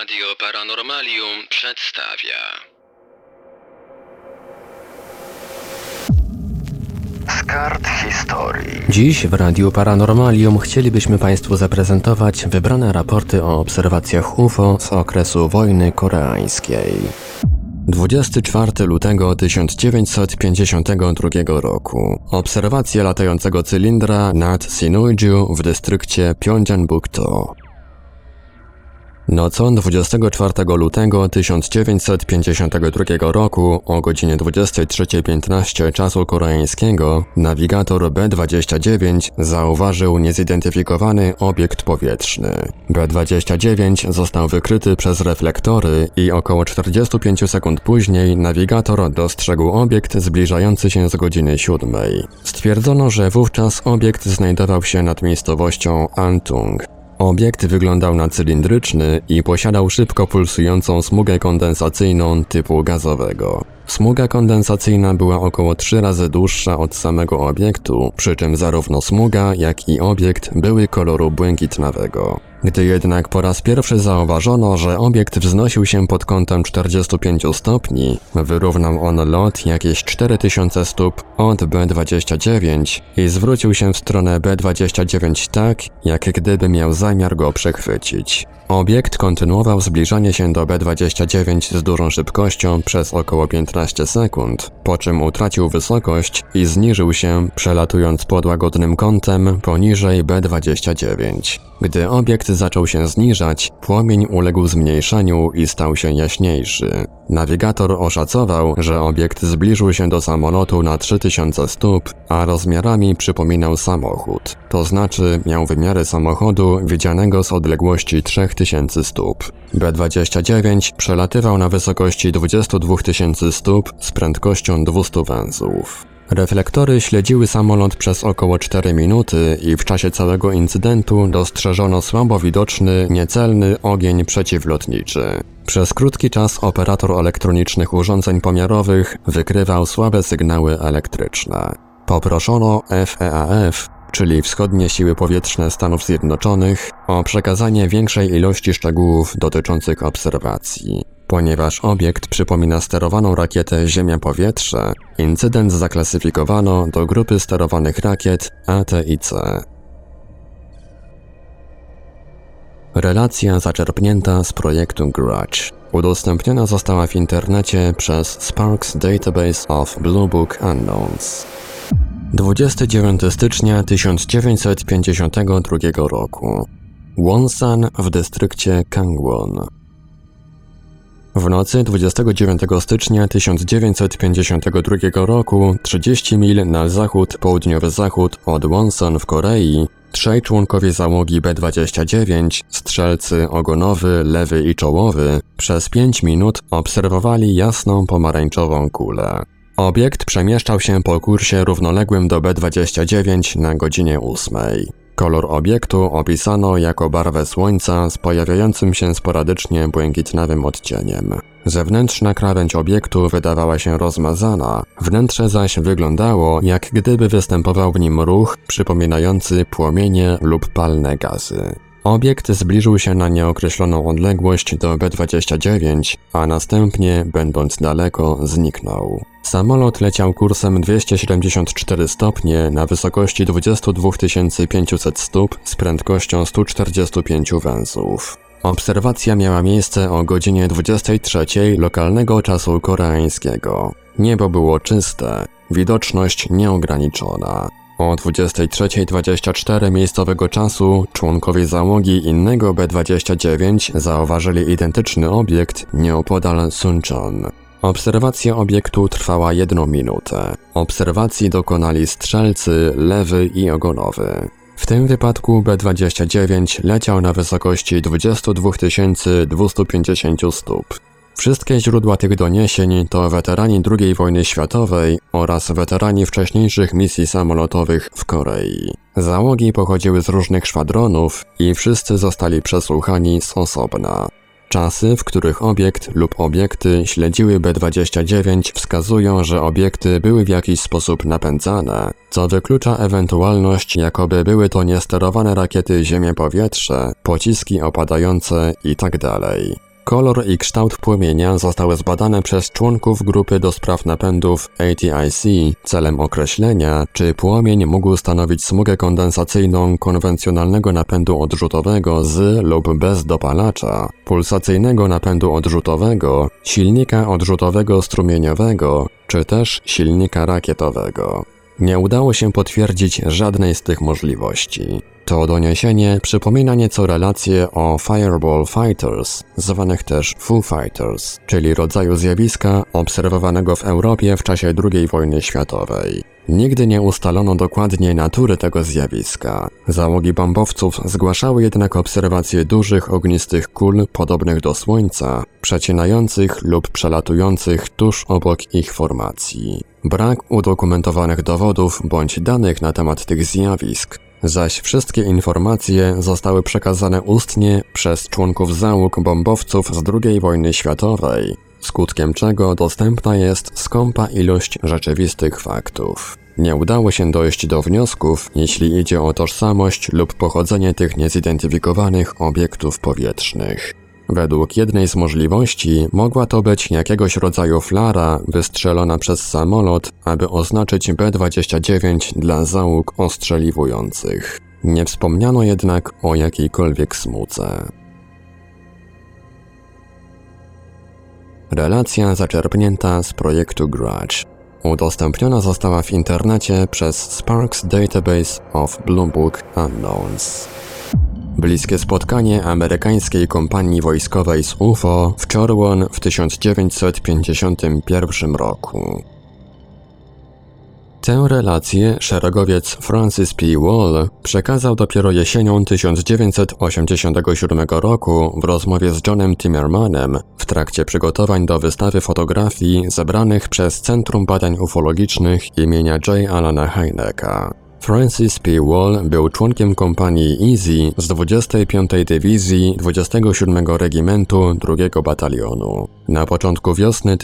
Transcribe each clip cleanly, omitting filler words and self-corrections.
Radio Paranormalium przedstawia. Z kart historii. Dziś w Radiu Paranormalium chcielibyśmy Państwu zaprezentować wybrane raporty o obserwacjach UFO z okresu wojny koreańskiej. 24 lutego 1952 roku. Obserwacje latającego cylindra nad Sinuiju w dystrykcie Pyeongbuk-do. Nocą 24 lutego 1952 roku o godzinie 23:15 czasu koreańskiego nawigator B-29 zauważył niezidentyfikowany obiekt powietrzny. B-29 został wykryty przez reflektory i około 45 sekund później nawigator dostrzegł obiekt zbliżający się z godziny 7. Stwierdzono, że wówczas obiekt znajdował się nad miejscowością Antung. Obiekt wyglądał na cylindryczny i posiadał szybko pulsującą smugę kondensacyjną typu gazowego. Smuga kondensacyjna była około 3 razy dłuższa od samego obiektu, przy czym zarówno smuga, jak i obiekt były koloru błękitnawego. Gdy jednak po raz pierwszy zauważono, że obiekt wznosił się pod kątem 45 stopni, wyrównał on lot jakieś 4000 stóp od B-29 i zwrócił się w stronę B-29 tak, jak gdyby miał zamiar go przechwycić. Obiekt kontynuował zbliżanie się do B-29 z dużą szybkością przez około 15 sekund, po czym utracił wysokość i zniżył się, przelatując pod łagodnym kątem poniżej B-29. Gdy obiekt zaczął się zniżać, płomień uległ zmniejszeniu i stał się jaśniejszy. Nawigator oszacował, że obiekt zbliżył się do samolotu na 3000 stóp, a rozmiarami przypominał samochód. To znaczy miał wymiary samochodu widzianego z odległości 3000 stóp. B-29 przelatywał na wysokości 22 000 stóp z prędkością 200 węzłów. Reflektory śledziły samolot przez około 4 minuty i w czasie całego incydentu dostrzeżono słabo widoczny, niecelny ogień przeciwlotniczy. Przez krótki czas operator elektronicznych urządzeń pomiarowych wykrywał słabe sygnały elektryczne. Poproszono FEAF, czyli Wschodnie Siły Powietrzne Stanów Zjednoczonych, o przekazanie większej ilości szczegółów dotyczących obserwacji. Ponieważ obiekt przypomina sterowaną rakietę Ziemia-Powietrze, incydent zaklasyfikowano do grupy sterowanych rakiet ATIC. Relacja zaczerpnięta z projektu Grudge. Udostępniona została w internecie przez Sparks Database of Blue Book Unknowns. 29 stycznia 1952 roku. Wonsan w dystrykcie Kangwon. W nocy 29 stycznia 1952 roku, 30 mil na południowy zachód od Wonsan w Korei, 3 członkowie załogi B-29, strzelcy ogonowy, lewy i czołowy, przez 5 minut obserwowali jasną pomarańczową kulę. Obiekt przemieszczał się po kursie równoległym do B-29 na godzinie 8. Kolor obiektu opisano jako barwę słońca z pojawiającym się sporadycznie błękitnawym odcieniem. Zewnętrzna krawędź obiektu wydawała się rozmazana, wnętrze zaś wyglądało, jak gdyby występował w nim ruch przypominający płomienie lub palne gazy. Obiekt zbliżył się na nieokreśloną odległość do B-29, a następnie, będąc daleko, zniknął. Samolot leciał kursem 274 stopnie na wysokości 22 500 stóp z prędkością 145 węzłów. Obserwacja miała miejsce o godzinie 23 lokalnego czasu koreańskiego. Niebo było czyste, widoczność nieograniczona. O 23:24 miejscowego czasu członkowie załogi innego B-29 zauważyli identyczny obiekt nieopodal Suncheon. Obserwacja obiektu trwała 1 minutę. Obserwacji dokonali strzelcy lewy i ogonowy. W tym wypadku B-29 leciał na wysokości 22 250 stóp. Wszystkie źródła tych doniesień to weterani II wojny światowej oraz weterani wcześniejszych misji samolotowych w Korei. Załogi pochodziły z różnych szwadronów i wszyscy zostali przesłuchani z osobna. Czasy, w których obiekt lub obiekty śledziły B-29, wskazują, że obiekty były w jakiś sposób napędzane, co wyklucza ewentualność, jakoby były to niesterowane rakiety Ziemia-Powietrze, pociski opadające itd. Kolor i kształt płomienia zostały zbadane przez członków grupy do spraw napędów ATIC celem określenia, czy płomień mógł stanowić smugę kondensacyjną konwencjonalnego napędu odrzutowego z lub bez dopalacza, pulsacyjnego napędu odrzutowego, silnika odrzutowego strumieniowego, czy też silnika rakietowego. Nie udało się potwierdzić żadnej z tych możliwości. To doniesienie przypomina nieco relacje o Fireball Fighters, zwanych też Foo Fighters, czyli rodzaju zjawiska obserwowanego w Europie w czasie II wojny światowej. Nigdy nie ustalono dokładnie natury tego zjawiska. Załogi bombowców zgłaszały jednak obserwacje dużych ognistych kul podobnych do Słońca, przecinających lub przelatujących tuż obok ich formacji. Brak udokumentowanych dowodów bądź danych na temat tych zjawisk, zaś wszystkie informacje zostały przekazane ustnie przez członków załóg bombowców z II wojny światowej, skutkiem czego dostępna jest skąpa ilość rzeczywistych faktów. Nie udało się dojść do wniosków, jeśli idzie o tożsamość lub pochodzenie tych niezidentyfikowanych obiektów powietrznych. Według jednej z możliwości mogła to być jakiegoś rodzaju flara wystrzelona przez samolot, aby oznaczyć B-29 dla załóg ostrzeliwujących. Nie wspomniano jednak o jakiejkolwiek smudze. Relacja zaczerpnięta z projektu Grudge. Udostępniona została w internecie przez Sparks Database of Blue Book Unknowns. Bliskie spotkanie amerykańskiej kompanii wojskowej z UFO w Chorwon w 1951 roku. Tę relację szeregowiec Francis P. Wall przekazał dopiero jesienią 1987 roku w rozmowie z Johnem Timmermanem w trakcie przygotowań do wystawy fotografii zebranych przez Centrum Badań Ufologicznych imienia J. Alana Hyneka. Francis P. Wall był członkiem kompanii Easy z 25. Dywizji 27 Regimentu II Batalionu. Na początku wiosny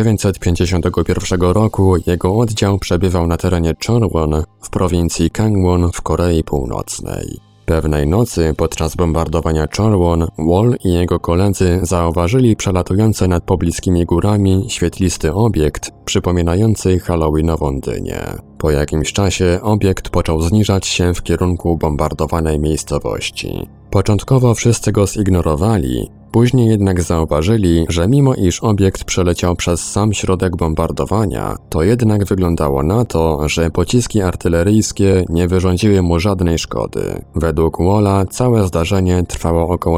1951 roku jego oddział przebywał na terenie Chorwon w prowincji Gangwon w Korei Północnej. Pewnej nocy podczas bombardowania Chorwon Wall i jego koledzy zauważyli przelatujący nad pobliskimi górami świetlisty obiekt przypominający halloweenową dynię. Po jakimś czasie obiekt począł zniżać się w kierunku bombardowanej miejscowości. Początkowo wszyscy go zignorowali, później jednak zauważyli, że mimo iż obiekt przeleciał przez sam środek bombardowania, to jednak wyglądało na to, że pociski artyleryjskie nie wyrządziły mu żadnej szkody. Według Walla całe zdarzenie trwało około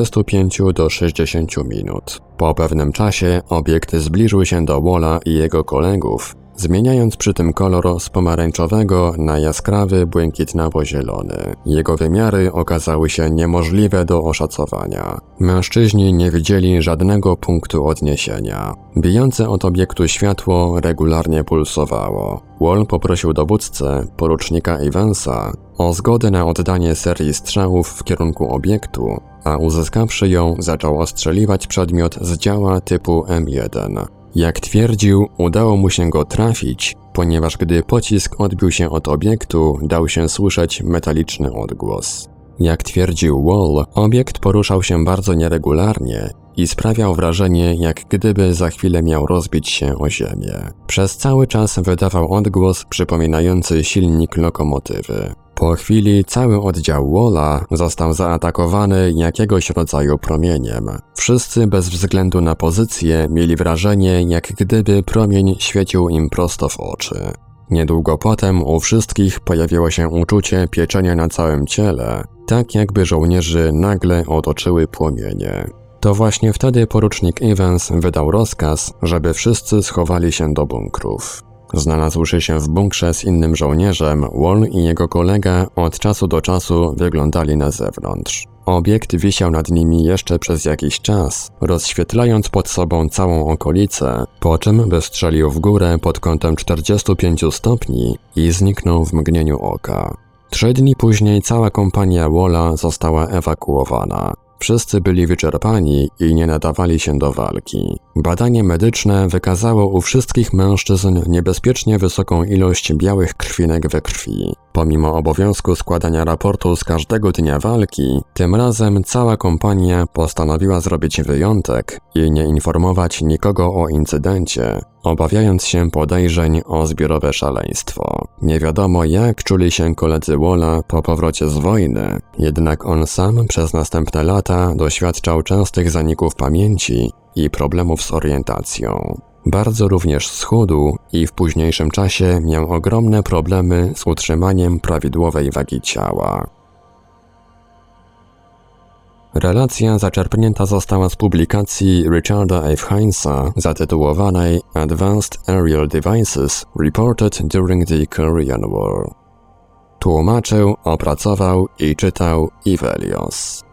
45 do 60 minut. Po pewnym czasie obiekt zbliżył się do Walla i jego kolegów, zmieniając przy tym kolor z pomarańczowego na jaskrawy, błękitnawo-zielony. Jego wymiary okazały się niemożliwe do oszacowania. Mężczyźni nie widzieli żadnego punktu odniesienia. Bijące od obiektu światło regularnie pulsowało. Wall poprosił dowódcę, porucznika Evansa, o zgodę na oddanie serii strzałów w kierunku obiektu, a uzyskawszy ją, zaczął ostrzeliwać przedmiot z działa typu M1. Jak twierdził, udało mu się go trafić, ponieważ gdy pocisk odbił się od obiektu, dał się słyszeć metaliczny odgłos. Jak twierdził Wall, obiekt poruszał się bardzo nieregularnie i sprawiał wrażenie, jak gdyby za chwilę miał rozbić się o ziemię. Przez cały czas wydawał odgłos przypominający silnik lokomotywy. Po chwili cały oddział Walla został zaatakowany jakiegoś rodzaju promieniem. Wszyscy bez względu na pozycję mieli wrażenie, jak gdyby promień świecił im prosto w oczy. Niedługo potem u wszystkich pojawiło się uczucie pieczenia na całym ciele, tak jakby żołnierzy nagle otoczyły płomienie. To właśnie wtedy porucznik Evans wydał rozkaz, żeby wszyscy schowali się do bunkrów. Znalazłszy się w bunkrze z innym żołnierzem, Wall i jego kolega od czasu do czasu wyglądali na zewnątrz. Obiekt wisiał nad nimi jeszcze przez jakiś czas, rozświetlając pod sobą całą okolicę, po czym wystrzelił w górę pod kątem 45 stopni i zniknął w mgnieniu oka. 3 dni później cała kompania Walla została ewakuowana. Wszyscy byli wyczerpani i nie nadawali się do walki. Badanie medyczne wykazało u wszystkich mężczyzn niebezpiecznie wysoką ilość białych krwinek we krwi. Pomimo obowiązku składania raportu z każdego dnia walki, tym razem cała kompania postanowiła zrobić wyjątek i nie informować nikogo o incydencie, obawiając się podejrzeń o zbiorowe szaleństwo. Nie wiadomo, jak czuli się koledzy Walla po powrocie z wojny, jednak on sam przez następne lata doświadczał częstych zaników pamięci i problemów z orientacją. Bardzo również schudł i w późniejszym czasie miał ogromne problemy z utrzymaniem prawidłowej wagi ciała. Relacja zaczerpnięta została z publikacji Richarda F. Heinza zatytułowanej Advanced Aerial Devices Reported During the Korean War. Tłumaczył, opracował i czytał Ivelios.